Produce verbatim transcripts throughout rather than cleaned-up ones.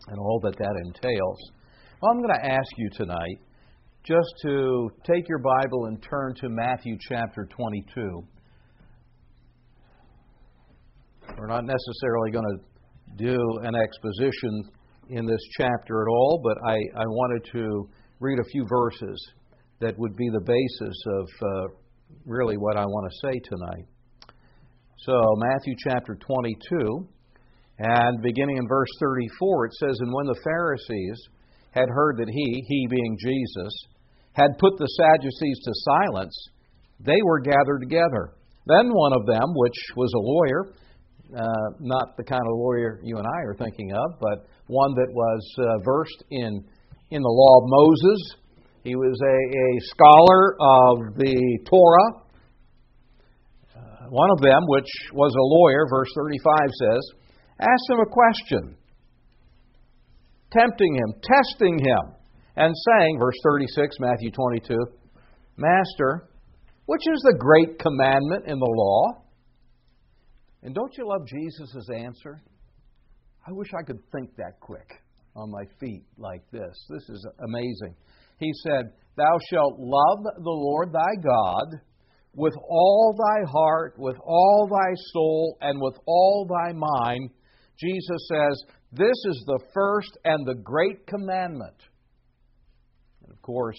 and all that that entails. Well, I'm going to ask you tonight just to take your Bible and turn to Matthew chapter twenty-two. We're not necessarily going to do an exposition in this chapter at all, but I, I wanted to read a few verses that would be the basis of uh, really what I want to say tonight. So, Matthew chapter twenty-two, and beginning in verse thirty-four, it says, "And when the Pharisees had heard that he, he being Jesus, had put the Sadducees to silence, they were gathered together. Then one of them, which was a lawyer, uh, not the kind of lawyer you and I are thinking of, but one that was uh, versed in, in the law of Moses, he was a, a scholar of the Torah. Uh, one of them, which was a lawyer, verse thirty-five says, asked him a question, tempting him, testing him, and saying, verse thirty-six, Matthew twenty-two, Master, which is the great commandment in the law? And don't you love Jesus' answer? I wish I could think that quick on my feet like this. This is amazing. He said, Thou shalt love the Lord thy God with all thy heart, with all thy soul, and with all thy mind. Jesus says, this is the first and the great commandment. And of course,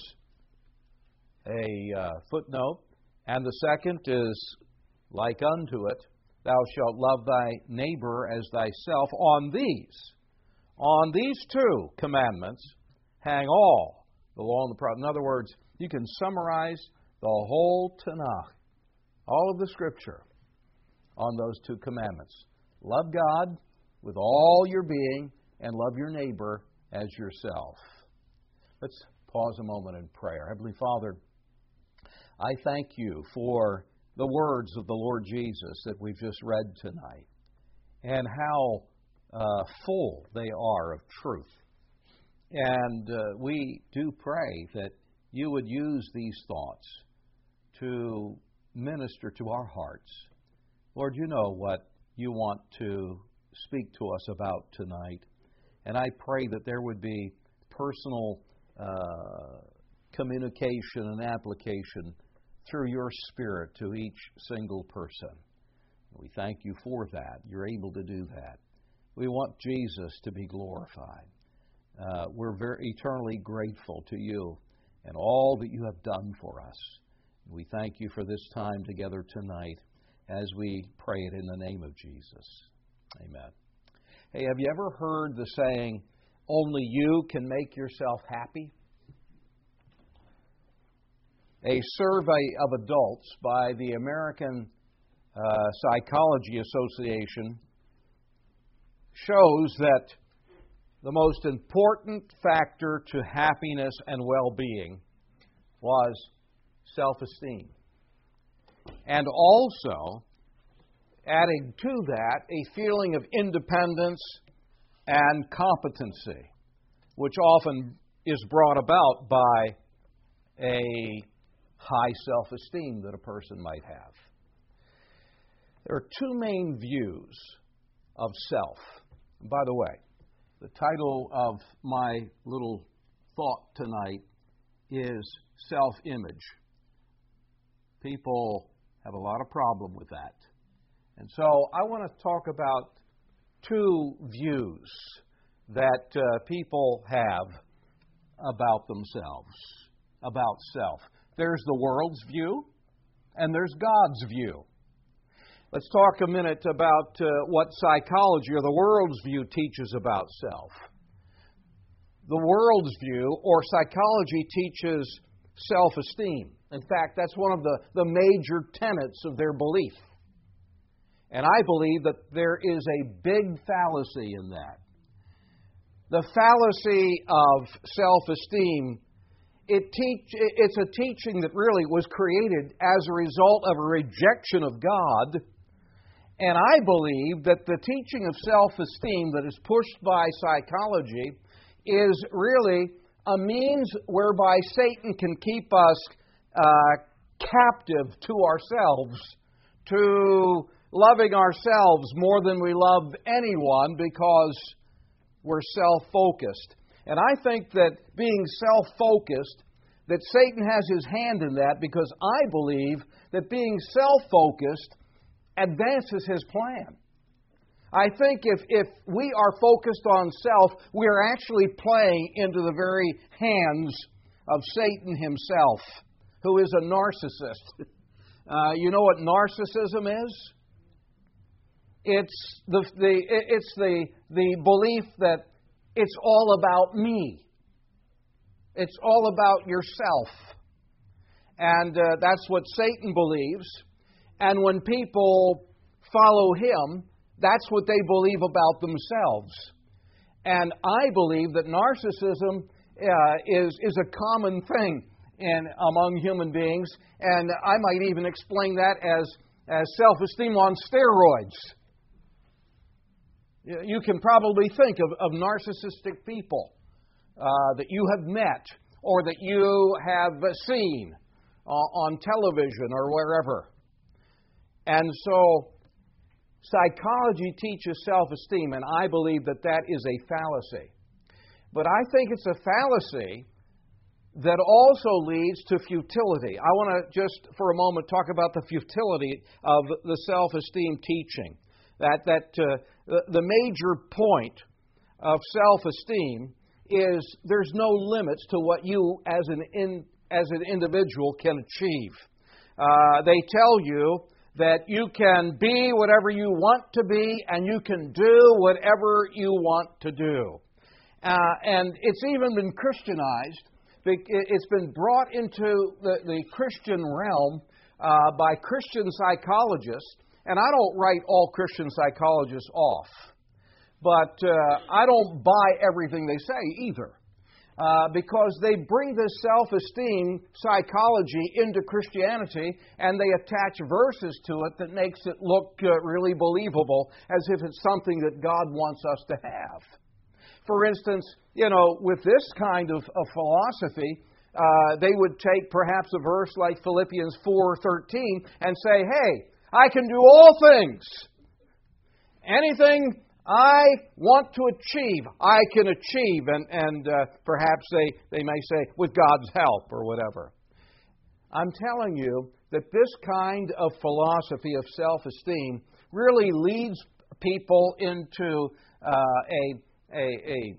a uh, footnote, and the second is like unto it, thou shalt love thy neighbor as thyself. On these, on these two commandments hang all the law and the prophets. In other words, you can summarize the whole Tanakh, all of the Scripture, on those two commandments. Love God with all your being, and love your neighbor as yourself. Let's pause a moment in prayer. Heavenly Father, I thank you for the words of the Lord Jesus that we've just read tonight, and how uh, full they are of truth. And uh, we do pray that you would use these thoughts to minister to our hearts. Lord, you know what you want to speak to us about tonight. And I pray that there would be personal uh, communication and application through your Spirit to each single person. We thank you for that. You're able to do that. We want Jesus to be glorified. Uh, we're very eternally grateful to you and all that you have done for us. We thank you for this time together tonight as we pray it in the name of Jesus. Amen. Hey, have you ever heard the saying, only you can make yourself happy? A survey of adults by the American uh, Psychology Association shows that the most important factor to happiness and well-being was self-esteem. And also, adding to that, a feeling of independence and competency, which often is brought about by a high self-esteem that a person might have. There are two main views of self. And by the way, the title of my little thought tonight is self-image. People have a lot of problem with that. And so I want to talk about two views that uh, people have about themselves, about self. There's the world's view, and there's God's view. Let's talk a minute about uh, what psychology or the world's view teaches about self. The world's view, or psychology, teaches self-esteem. In fact, that's one of the, the major tenets of their belief. And I believe that there is a big fallacy in that. The fallacy of self-esteem, it teach, it's a teaching that really was created as a result of a rejection of God. And I believe that the teaching of self-esteem that is pushed by psychology is really a means whereby Satan can keep us uh, captive to ourselves, to loving ourselves more than we love anyone, because we're self-focused. And I think that being self-focused, that Satan has his hand in that, because I believe that being self-focused advances his plan. I think if, if we are focused on self, we are actually playing into the very hands of Satan himself, who is a narcissist. Uh, you know what narcissism is? It's the, the it's the the belief that it's all about me. It's all about yourself, and uh, that's what Satan believes. And when people follow him, that's what they believe about themselves. And I believe that narcissism uh, is is a common thing in among human beings, and I might even explain that as as self-esteem on steroids. You can probably think of, of narcissistic people uh, that you have met or that you have seen uh, on television or wherever. And so psychology teaches self-esteem, and I believe that that is a fallacy. But I think it's a fallacy that also leads to futility. I want to just for a moment talk about the futility of the self-esteem teaching. That, that uh, the, the major point of self-esteem is there's no limits to what you as an, in, as an individual can achieve. Uh, they tell you that you can be whatever you want to be and you can do whatever you want to do. Uh, and it's even been Christianized. It's been brought into the, the Christian realm uh, by Christian psychologists. And I don't write all Christian psychologists off. But uh, I don't buy everything they say either. Uh, because they bring this self-esteem psychology into Christianity and they attach verses to it that makes it look uh, really believable, as if it's something that God wants us to have. For instance, you know, with this kind of, of philosophy, uh, they would take perhaps a verse like Philippians four thirteen and say, hey, I can do all things. Anything I want to achieve, I can achieve. And, and uh, perhaps they, they may say, with God's help or whatever. I'm telling you that this kind of philosophy of self-esteem really leads people into uh, a, a, a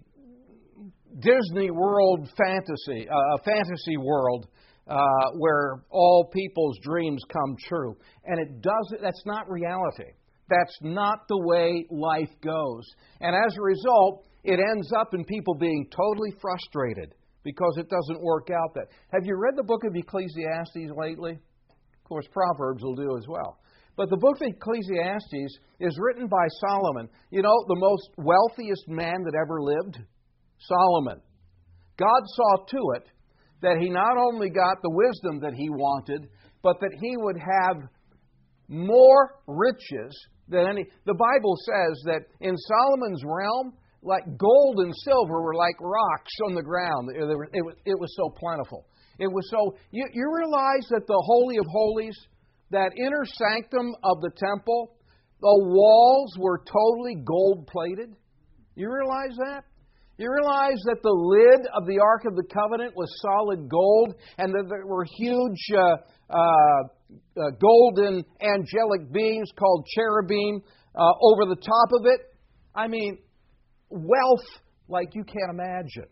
Disney World fantasy, uh, a fantasy world uh, where all people's dreams come true. And it doesn't, that's not reality. That's not the way life goes. And as a result, it ends up in people being totally frustrated because it doesn't work out. That Have you read the book of Ecclesiastes lately? Of course, Proverbs will do as well. But the book of Ecclesiastes is written by Solomon. You know, the most wealthiest man that ever lived? Solomon. God saw to it that he not only got the wisdom that he wanted, but that he would have more riches than any. The Bible says that in Solomon's realm, like gold and silver were like rocks on the ground. It was, it was so plentiful. It was so. You, you realize that the Holy of Holies, that inner sanctum of the temple, the walls were totally gold plated? You realize that? You realize that the lid of the Ark of the Covenant was solid gold, and that there were huge uh, uh, uh, golden angelic beings called cherubim uh, over the top of it? I mean, wealth like you can't imagine.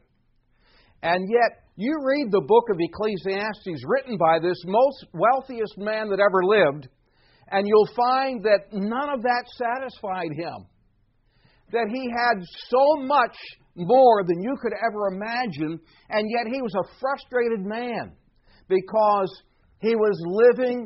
And yet, you read the book of Ecclesiastes written by this most wealthiest man that ever lived, and you'll find that none of that satisfied him. That he had so much more than you could ever imagine, and yet he was a frustrated man because he was living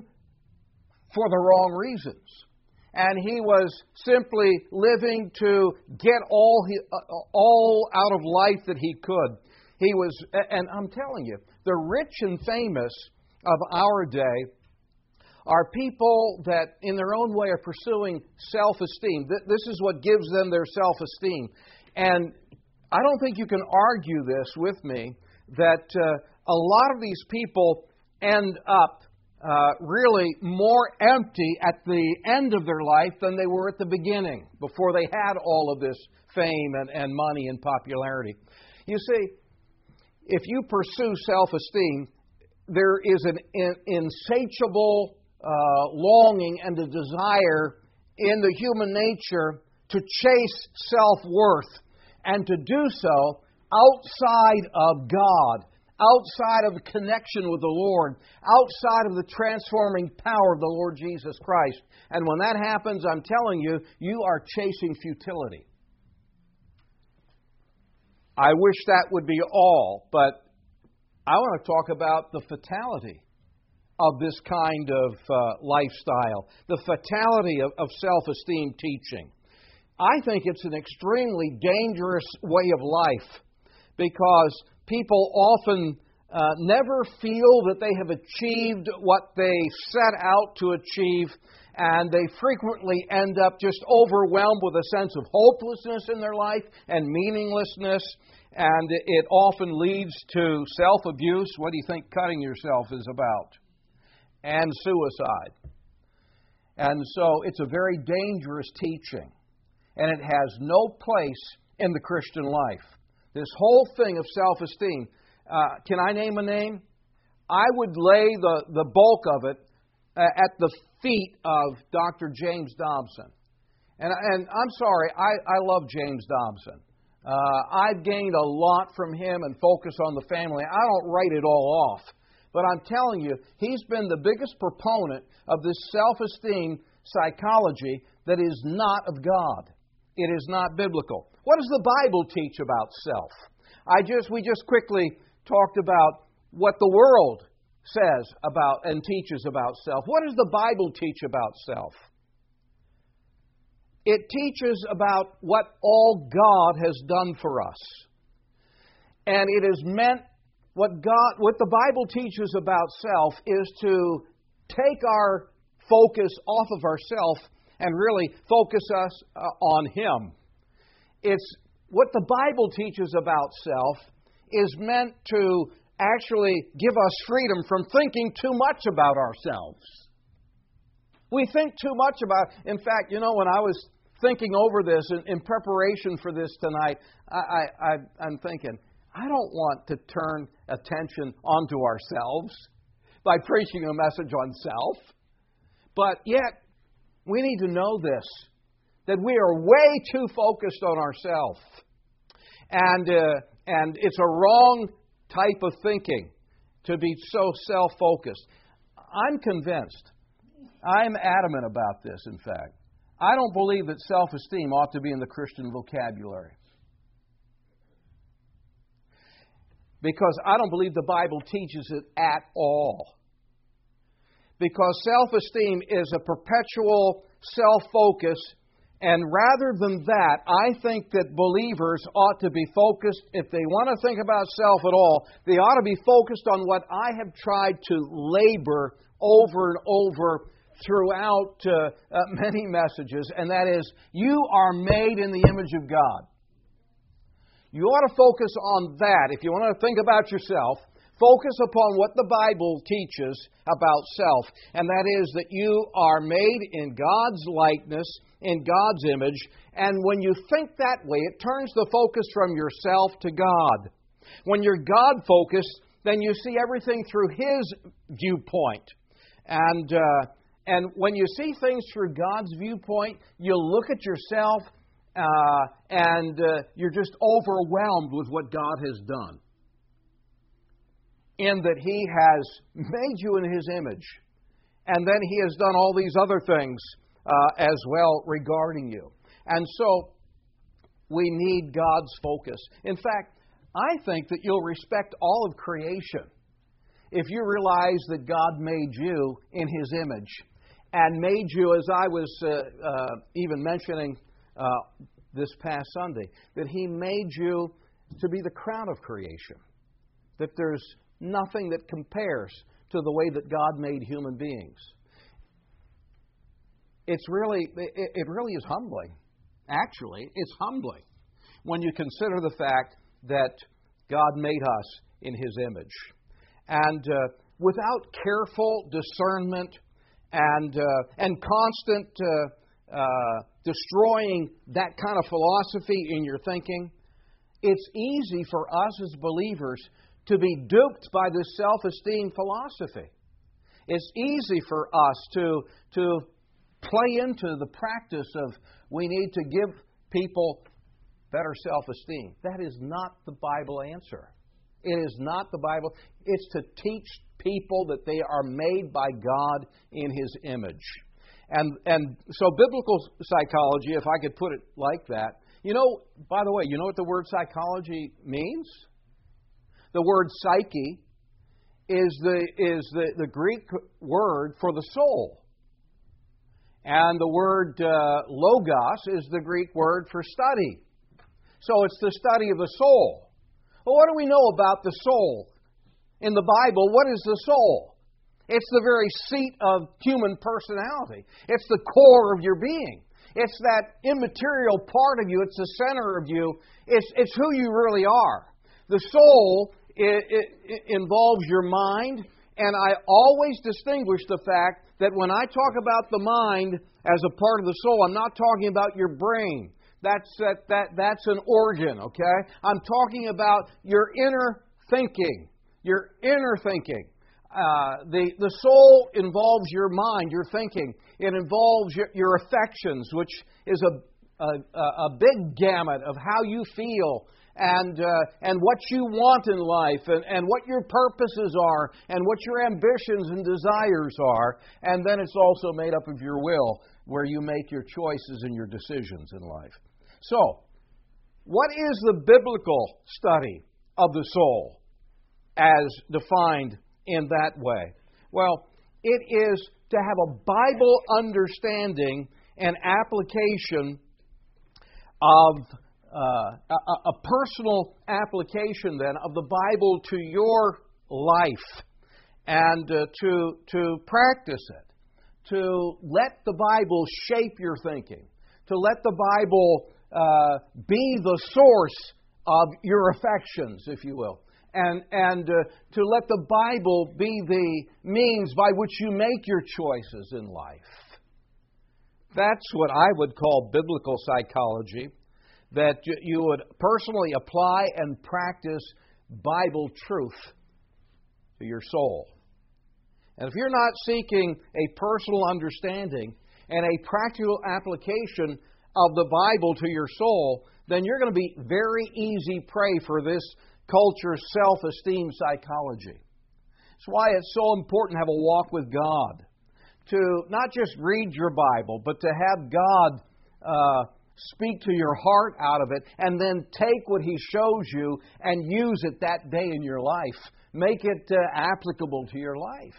for the wrong reasons. And he was simply living to get all he, uh, all out of life that he could. He was, and I'm telling you, the rich and famous of our day are people that in their own way are pursuing self-esteem. This is what gives them their self-esteem. And I don't think you can argue this with me, that uh, a lot of these people end up uh, really more empty at the end of their life than they were at the beginning, before they had all of this fame and, and money and popularity. You see, if you pursue self-esteem, there is an in, insatiable uh, longing and a desire in the human nature to chase self-worth and to do so outside of God, outside of the connection with the Lord, outside of the transforming power of the Lord Jesus Christ. And when that happens, I'm telling you, you are chasing futility. I wish that would be all, but I want to talk about the fatality of this kind of uh, lifestyle, the fatality of, of self-esteem teaching. I think it's an extremely dangerous way of life because people often uh, never feel that they have achieved what they set out to achieve, and they frequently end up just overwhelmed with a sense of hopelessness in their life and meaninglessness, and it often leads to self-abuse. What do you think cutting yourself is about? And suicide. And so it's a very dangerous teaching, and it has no place in the Christian life. This whole thing of self-esteem, uh, can I name a name? I would lay the, the bulk of it uh, at the feet of Doctor James Dobson. And, and I'm sorry, I, I love James Dobson. Uh, I've gained a lot from him and focus on the family. I don't write it all off. But I'm telling you, he's been the biggest proponent of this self-esteem psychology that is not of God. It is not biblical. What does the Bible teach about self? I just we just quickly talked about what the world says about and teaches about self. What does the Bible teach about self? It teaches about what all God has done for us. And it is meant, what God, what the Bible teaches about self is to take our focus off of ourself and really focus us uh, on Him. It's what the Bible teaches about self is meant to actually give us freedom from thinking too much about ourselves. We think too much about, in fact, you know, when I was thinking over this in, in preparation for this tonight, I, I, I, I'm thinking, I don't want to turn attention onto ourselves by preaching a message on self. But yet, we need to know this, that we are way too focused on ourselves. And, uh, and it's a wrong type of thinking to be so self-focused. I'm convinced, I'm adamant about this, in fact. I don't believe that self-esteem ought to be in the Christian vocabulary. Because I don't believe the Bible teaches it at all. Because self-esteem is a perpetual self-focus, and rather than that, I think that believers ought to be focused, if they want to think about self at all, they ought to be focused on what I have tried to labor over and over throughout uh, uh, many messages, and that is, you are made in the image of God. You ought to focus on that. If you want to think about yourself, focus upon what the Bible teaches about self, and that is that you are made in God's likeness, in God's image, and when you think that way, it turns the focus from yourself to God. When you're God-focused, then you see everything through His viewpoint. And, uh, and when you see things through God's viewpoint, you look at yourself Uh, and uh, you're just overwhelmed with what God has done. In that He has made you in His image. And then He has done all these other things uh, as well regarding you. And so, we need God's focus. In fact, I think that you'll respect all of creation if you realize that God made you in His image. And made you, as I was uh, uh, even mentioning Uh, this past Sunday, that He made you to be the crown of creation. That there's nothing that compares to the way that God made human beings. It's really, it, it really is humbling. Actually, it's humbling when you consider the fact that God made us in His image. And uh, without careful discernment and uh, and constant uh, uh, destroying that kind of philosophy in your thinking, it's easy for us as believers to be duped by this self-esteem philosophy. It's easy for us to, to play into the practice of we need to give people better self-esteem. That is not the Bible answer. It is not the Bible. It's to teach people that they are made by God in His image. And and so biblical psychology, if I could put it like that, you know, by the way, you know what the word psychology means? The word psyche is the is the, the Greek word for the soul. And the word uh, logos is the Greek word for study. So it's the study of the soul. Well, what do we know about the soul? In the Bible, what is the soul? It's the very seat of human personality. It's the core of your being. It's that immaterial part of you. It's the center of you. It's, it's who you really are. The soul it, it, it involves your mind, and I always distinguish the fact that when I talk about the mind as a part of the soul, I'm not talking about your brain. That's that, that that's an organ, okay? I'm talking about your inner thinking. Your inner thinking. Uh, the, the soul involves your mind, your thinking. It involves your, your affections, which is a, a, a big gamut of how you feel and uh, and what you want in life and, and what your purposes are and what your ambitions and desires are. And then it's also made up of your will, where you make your choices and your decisions in life. So, what is the biblical study of the soul as defined in that way? Well, it is to have a Bible understanding and application of uh, a, a personal application then of the Bible to your life, and uh, to to practice it, to let the Bible shape your thinking, to let the Bible uh, be the source of your affections, if you will. And, and uh, to let the Bible be the means by which you make your choices in life. That's what I would call biblical psychology, that you would personally apply and practice Bible truth to your soul. And if you're not seeking a personal understanding and a practical application of the Bible to your soul, then you're going to be very easy prey for this culture's self-esteem psychology. That's why it's so important to have a walk with God. To not just read your Bible, but to have God uh, speak to your heart out of it, and then take what He shows you and use it that day in your life. Make it uh, applicable to your life.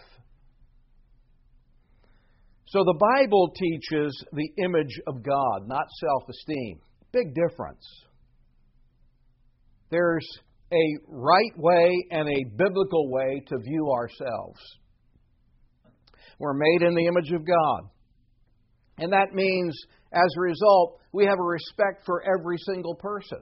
So the Bible teaches the image of God, not self-esteem. Big difference. There's a right way and a biblical way to view ourselves. We're made in the image of God. And that means, as a result, we have a respect for every single person.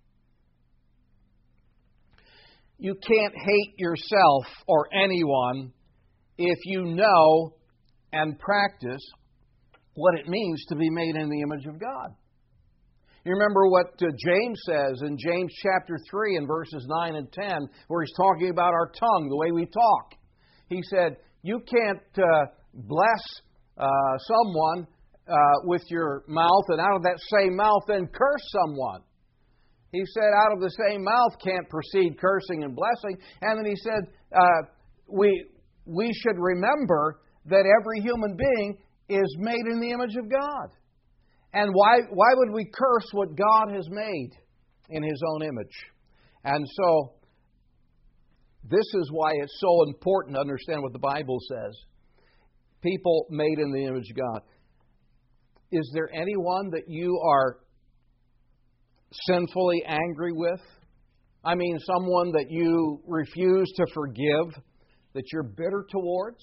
You can't hate yourself or anyone if you know and practice what it means to be made in the image of God. You remember what uh, James says in James chapter three and verses nine and ten, where he's talking about our tongue, the way we talk. He said, you can't uh, bless uh, someone uh, with your mouth, and out of that same mouth then curse someone. He said, out of the same mouth can't proceed cursing and blessing. And then he said, uh, we we should remember that every human being is made in the image of God. And why why would we curse what God has made in His own image? And so, this is why it's so important to understand what the Bible says. People made in the image of God. Is there anyone that you are sinfully angry with? I mean, someone that you refuse to forgive, that you're bitter towards?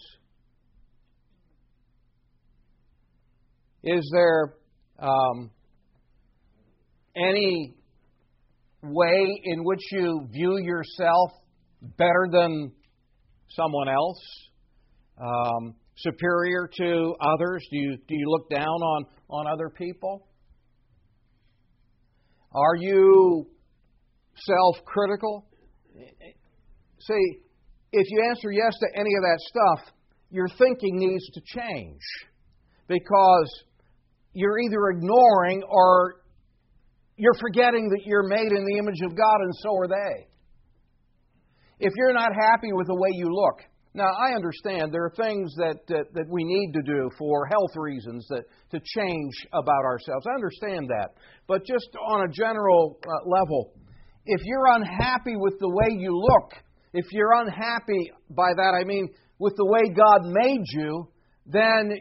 Is there um, any way in which you view yourself better than someone else? Um, superior to others? Do you, do you look down on, on other people? Are you self-critical? See, if you answer yes to any of that stuff, your thinking needs to change, because you're either ignoring or you're forgetting that you're made in the image of God, and so are they. If you're not happy with the way you look, now I understand there are things that that, that we need to do for health reasons that to change about ourselves. I understand that. But just on a general uh, level, if you're unhappy with the way you look, if you're unhappy, by that I mean with the way God made you, then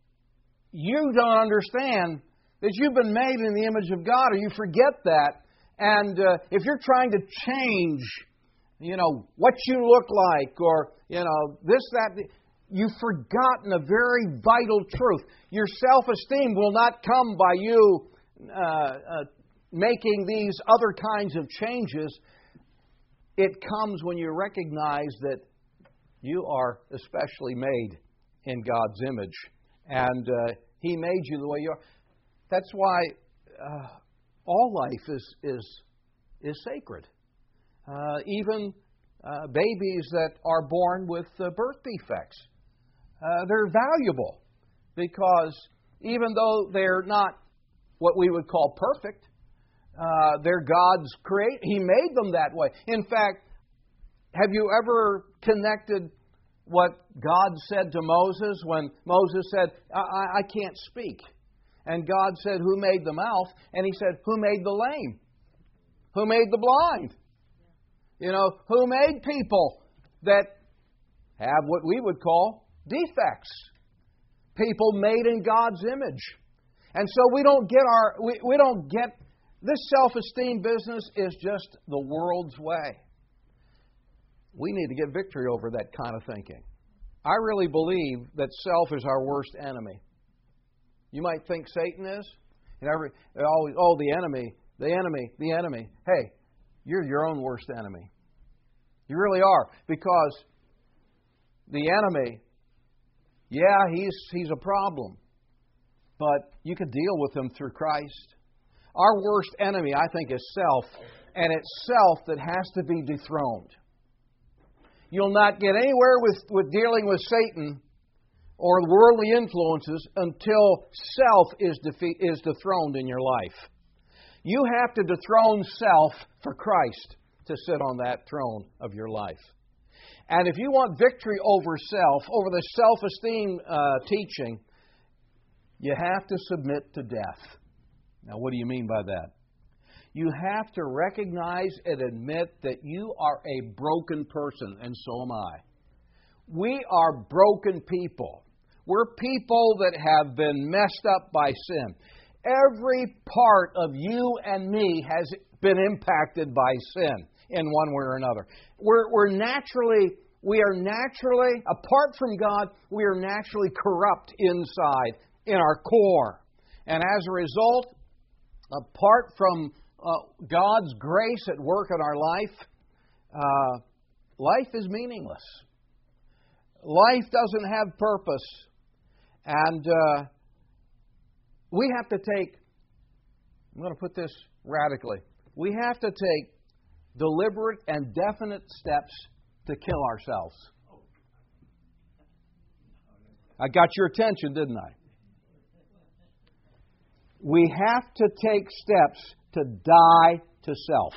you don't understand that you've been made in the image of God, or you forget that. And uh, if you're trying to change, you know, what you look like, or, you know, this, that, you've forgotten a very vital truth. Your self-esteem will not come by you uh, uh, making these other kinds of changes. It comes when you recognize that you are especially made in God's image, and uh, He made you the way you are. That's why uh, all life is is is sacred. Uh, even uh, babies that are born with uh, birth defects, uh, they're valuable, because even though they're not what we would call perfect, uh, they're God's create. He made them that way. In fact, have you ever connected what God said to Moses when Moses said, I, I can't speak? And God said, who made the mouth? And He said, who made the lame? Who made the blind? You know, who made people that have what we would call defects? People made in God's image. And so we don't get our, we, we don't get, this self-esteem business is just the world's way. We need to get victory over that kind of thinking. I really believe that self is our worst enemy. You might think Satan is. You know, every, always, oh, the enemy, the enemy, the enemy. Hey, you're your own worst enemy. You really are. Because the enemy, yeah, he's he's a problem. But you can deal with him through Christ. Our worst enemy, I think, is self. And it's self that has to be dethroned. You'll not get anywhere with, with dealing with Satan or worldly influences until self is defeat, is dethroned in your life. You have to dethrone self for Christ to sit on that throne of your life. And if you want victory over self, over the self-esteem uh, teaching, you have to submit to death. Now, what do you mean by that? You have to recognize and admit that you are a broken person, and so am I. We are broken people. We're people that have been messed up by sin. Every part of you and me has been impacted by sin in one way or another. We're, we're naturally, we are naturally, apart from God, we are naturally corrupt inside, in our core. And as a result, apart from uh, God's grace at work in our life, uh, life is meaningless. Life doesn't have purpose. And uh, we have to take, I'm going to put this radically, we have to take deliberate and definite steps to kill ourselves. I got your attention, didn't I? We have to take steps to die to self.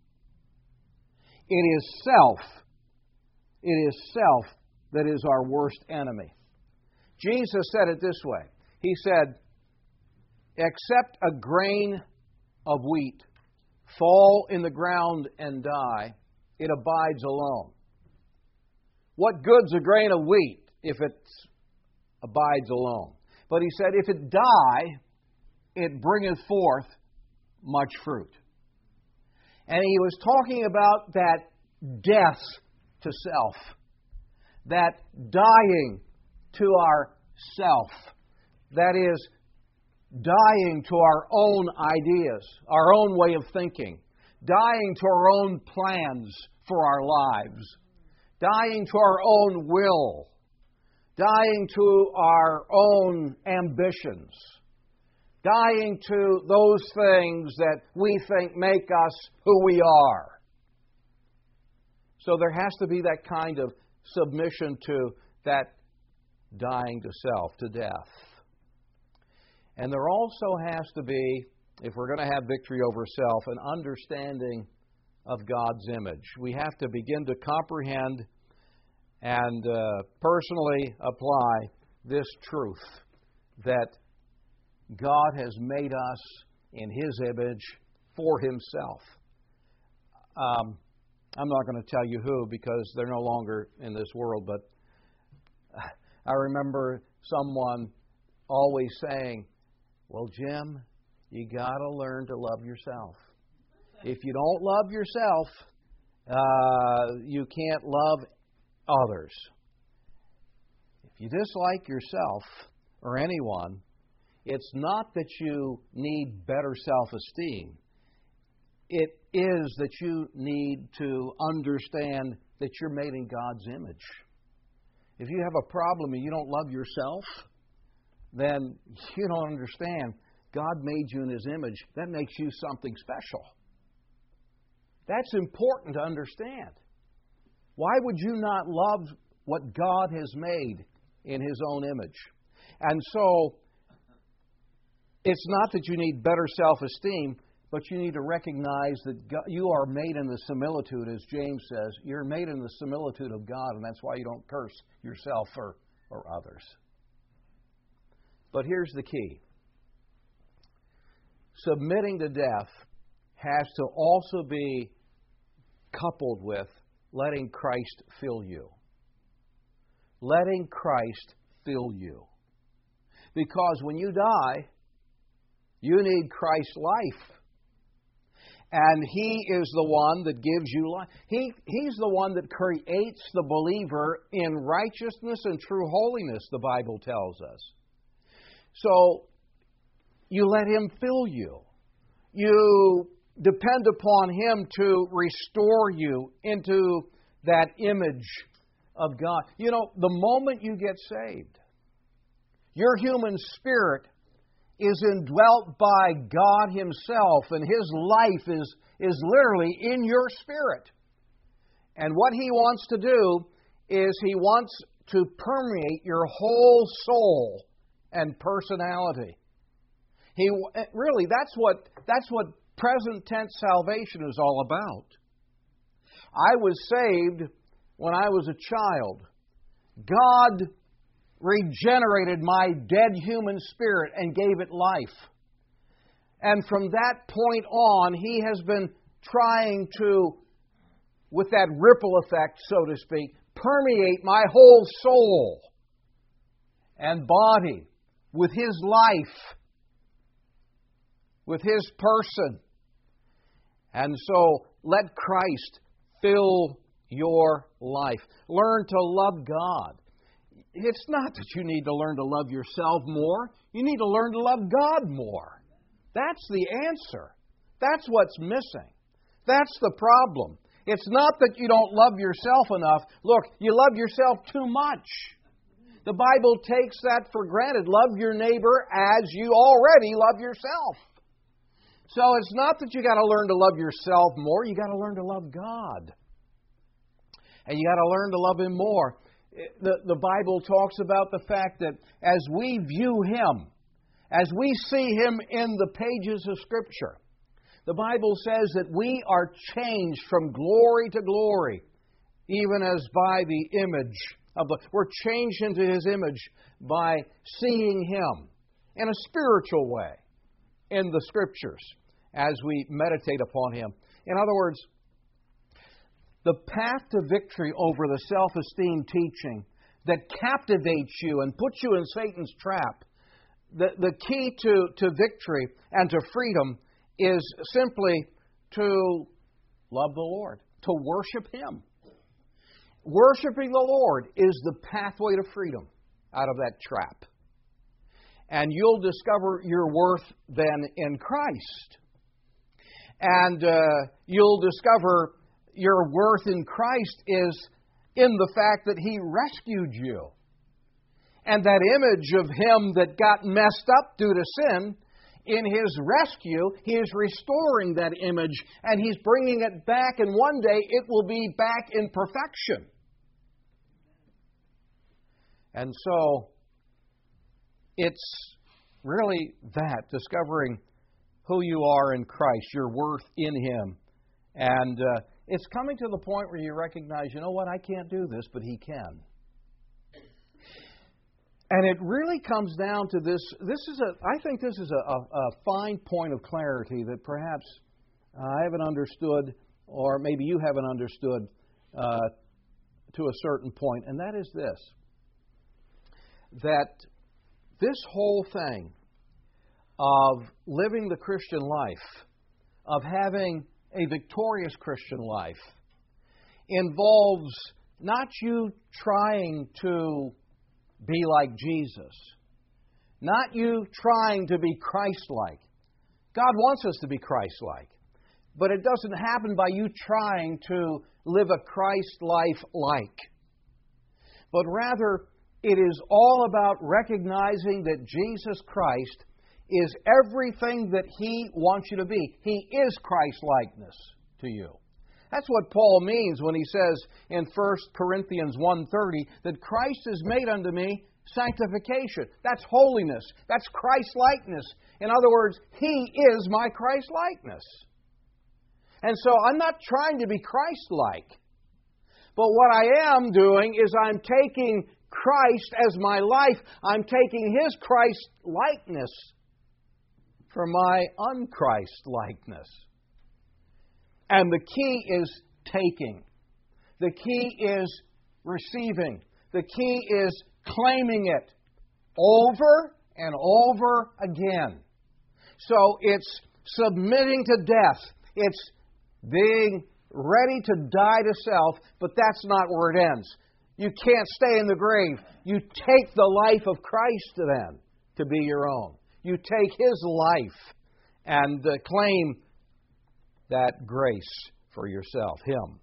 It is self. It is self that is our worst enemy. Jesus said it this way. He said, except a grain of wheat fall in the ground and die, it abides alone. What good's a grain of wheat if it abides alone? But he said, if it die, it bringeth forth much fruit. And he was talking about that death to self, that dying to our self, that is, dying to our own ideas, our own way of thinking, dying to our own plans for our lives, dying to our own will, dying to our own ambitions, dying to those things that we think make us who we are. So there has to be that kind of submission to that dying to self, to death. And there also has to be, if we're going to have victory over self, an understanding of God's image. We have to begin to comprehend and uh, personally apply this truth that God has made us in His image for Himself. Um, I'm not going to tell you who because they're no longer in this world, but I remember someone always saying, well, Jim, you got to learn to love yourself. If you don't love yourself, uh, you can't love others. If you dislike yourself or anyone, it's not that you need better self-esteem. It is that you need to understand that you're made in God's image. If you have a problem and you don't love yourself, then you don't understand. God made you in His image. That makes you something special. That's important to understand. Why would you not love what God has made in His own image? And so, it's not that you need better self-esteem, but you need to recognize that God, you are made in the similitude, as James says. You're made in the similitude of God, and that's why you don't curse yourself or, or others. But here's the key. Submitting to death has to also be coupled with letting Christ fill you. Letting Christ fill you. Because when you die, you need Christ's life. And He is the one that gives you life. He, he's the one that creates the believer in righteousness and true holiness, the Bible tells us. So, you let Him fill you. You depend upon Him to restore you into that image of God. You know, the moment you get saved, your human spirit is indwelt by God Himself, and His life is, is literally in your spirit. And what He wants to do is He wants to permeate your whole soul and personality. He really, that's what that's what present tense salvation is all about. I was saved when I was a child. God regenerated my dead human spirit and gave it life. And from that point on, He has been trying to, with that ripple effect, so to speak, permeate my whole soul and body with His life, with His person. And so, let Christ fill your life. Learn to love God. It's not that you need to learn to love yourself more. You need to learn to love God more. That's the answer. That's what's missing. That's the problem. It's not that you don't love yourself enough. Look, you love yourself too much. The Bible takes that for granted. Love your neighbor as you already love yourself. So it's not that you got to learn to love yourself more. You got to learn to love God. And you got to learn to love Him more. The, the Bible talks about the fact that as we view Him, as we see Him in the pages of Scripture, the Bible says that we are changed from glory to glory, even as by the image of the... We're changed into His image by seeing Him in a spiritual way in the Scriptures as we meditate upon Him. In other words, the path to victory over the self-esteem teaching that captivates you and puts you in Satan's trap, the, the key to, to victory and to freedom is simply to love the Lord, to worship Him. Worshiping the Lord is the pathway to freedom out of that trap. And you'll discover your worth then in Christ. And uh, you'll discover your worth in Christ is in the fact that He rescued you. And that image of Him that got messed up due to sin in His rescue, He is restoring that image and He's bringing it back, and one day it will be back in perfection. And so, it's really that, discovering who you are in Christ, your worth in Him. And uh, it's coming to the point where you recognize, you know what, I can't do this, but He can. And it really comes down to this. This is a, I think this is a, a, a fine point of clarity that perhaps I haven't understood, or maybe you haven't understood uh, to a certain point, and that is this. That this whole thing of living the Christian life, of having a victorious Christian life, involves not you trying to be like Jesus, not you trying to be Christ-like. God wants us to be Christ-like, but it doesn't happen by you trying to live a Christ life like, but rather it is all about recognizing that Jesus Christ is everything that He wants you to be. He is Christ-likeness to you. That's what Paul means when he says in First Corinthians one thirty that Christ is made unto me sanctification. That's holiness. That's Christ-likeness. In other words, He is my Christ-likeness. And so I'm not trying to be Christ-like. But what I am doing is I'm taking Christ as my life. I'm taking His Christ-likeness for my un-Christ-likeness. And the key is taking. The key is receiving. The key is claiming it over and over again. So it's submitting to death. It's being ready to die to self, but that's not where it ends. You can't stay in the grave. You take the life of Christ then to be your own. You take His life and uh, claim that grace for yourself, Him.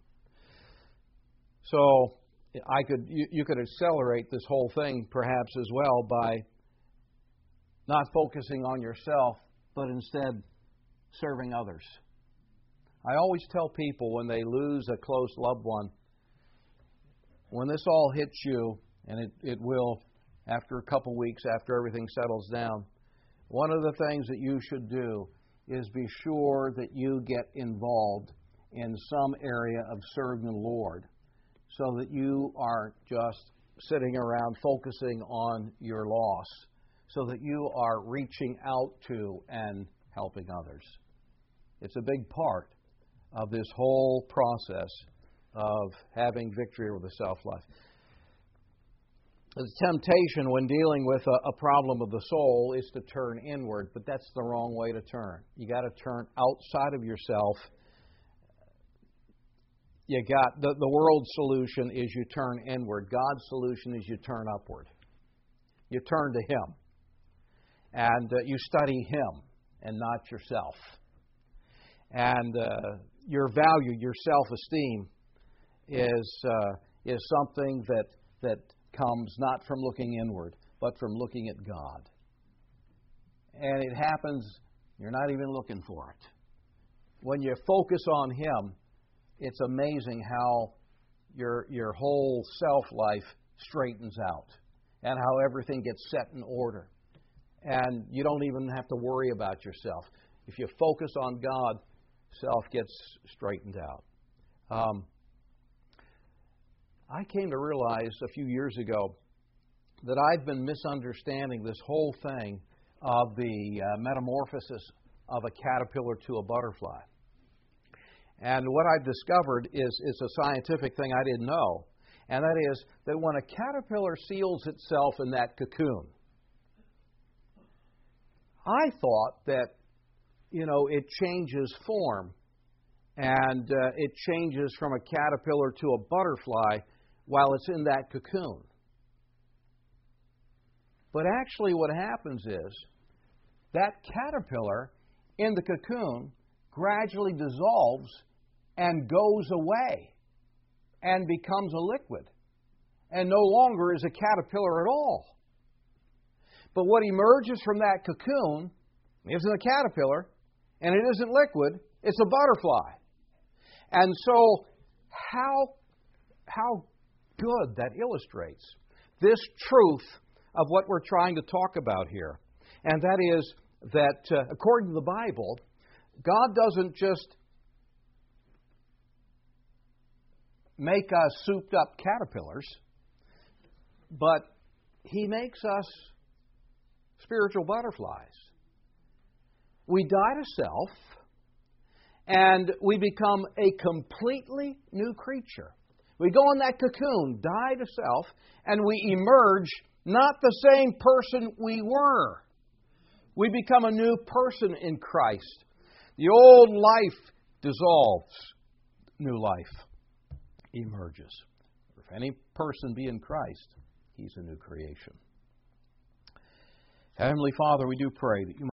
So I could, you, you could accelerate this whole thing perhaps as well by not focusing on yourself, but instead serving others. I always tell people when they lose a close loved one, when this all hits you, and it, it will after a couple weeks, after everything settles down, one of the things that you should do is be sure that you get involved in some area of serving the Lord so that you aren't just sitting around focusing on your loss, so that you are reaching out to and helping others. It's a big part of this whole process of having victory over the self-life. The temptation when dealing with a, a problem of the soul is to turn inward, but that's the wrong way to turn. You got to turn outside of yourself. You got the, the world's solution is you turn inward. God's solution is you turn upward. You turn to Him, and uh, you study Him and not yourself. And uh, your value, your self-esteem, is uh, is something that that. comes not from looking inward, but from looking at God. And it happens, you're not even looking for it. When you focus on Him, it's amazing how your your whole self-life straightens out and how everything gets set in order. And you don't even have to worry about yourself. If you focus on God, self gets straightened out. Um, I came to realize a few years ago that I'd been misunderstanding this whole thing of the uh, metamorphosis of a caterpillar to a butterfly. And what I discovered is, is a scientific thing I didn't know, and that is that when a caterpillar seals itself in that cocoon, I thought that, you know, it changes form, and uh, it changes from a caterpillar to a butterfly while it's in that cocoon. But actually what happens is that caterpillar in the cocoon gradually dissolves and goes away and becomes a liquid and no longer is a caterpillar at all. But what emerges from that cocoon It isn't a caterpillar, and it isn't liquid. It's a butterfly. And so, how, how good that illustrates this truth of what we're trying to talk about here. And that is that, uh, according to the Bible, God doesn't just make us souped-up caterpillars, but He makes us spiritual butterflies. We die to self, and we become a completely new creature. We go in that cocoon, die to self, and we emerge not the same person we were. We become a new person in Christ. The old life dissolves. New life emerges. If any person be in Christ, he's a new creation. Heavenly Father, we do pray that you